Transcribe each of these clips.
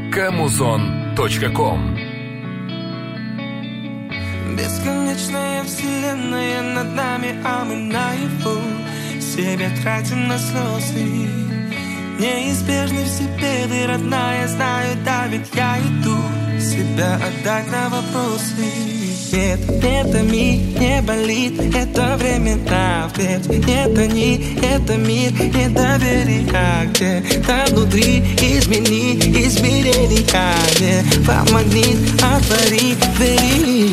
Камузон.ком. Бесконечная вселенная над нами, а мы наяву себя тратим на слезы. Неизбежны все беды, родная, знаю, да, ведь я иду себя отдать на вопросы. Нет, это не болит, это времена, ведь это не, это мир, недоверия где-то внутри. Измени измерения, помогни, отвори двери.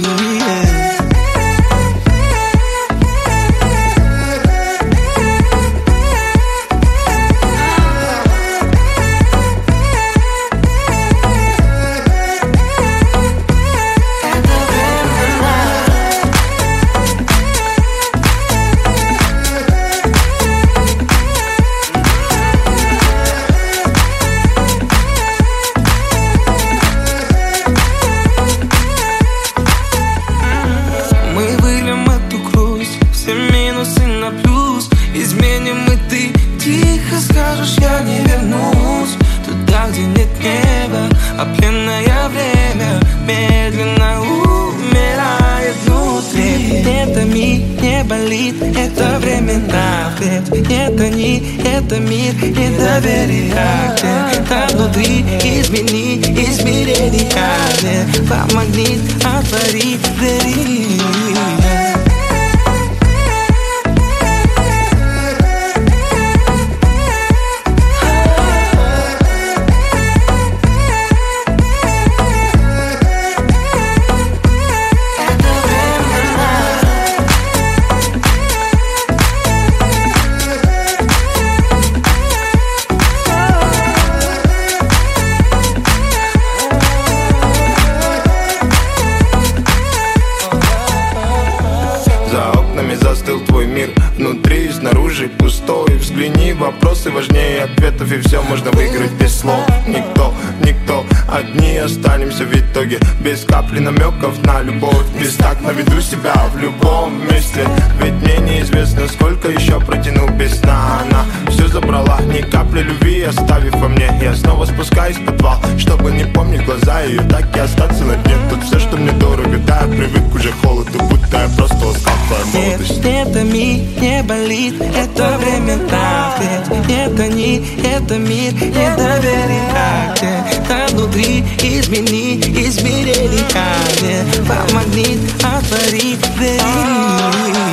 А пленное время медленно умирает внутри. Это не болит, это времена, ведь это не, это мир, недоверия где-то внутри. Измени измерения, помогни, отвори двери. Застыл твой мир, внутри и снаружи пустой. Взгляни, вопросы важнее ответов, и все можно выиграть без слов. Никто, одни останемся в итоге, без капли намеков на любовь. Без так наведу себя в любом месте, ведь мне неизвестно, сколько еще протяну без сна. Она все забрала, ни капли любви оставив во мне. Я снова спускаюсь в подвал, чтобы не помнить глаза ее, так и остаться на дне. Тут все, что мне дорого, да, я привык уже к холоду, будто я просто устал твоя молодость. Это не болит, это времена, ведь это не, это мир, недоверия где-то внутри. Измени измерения, помогни, отвори двери.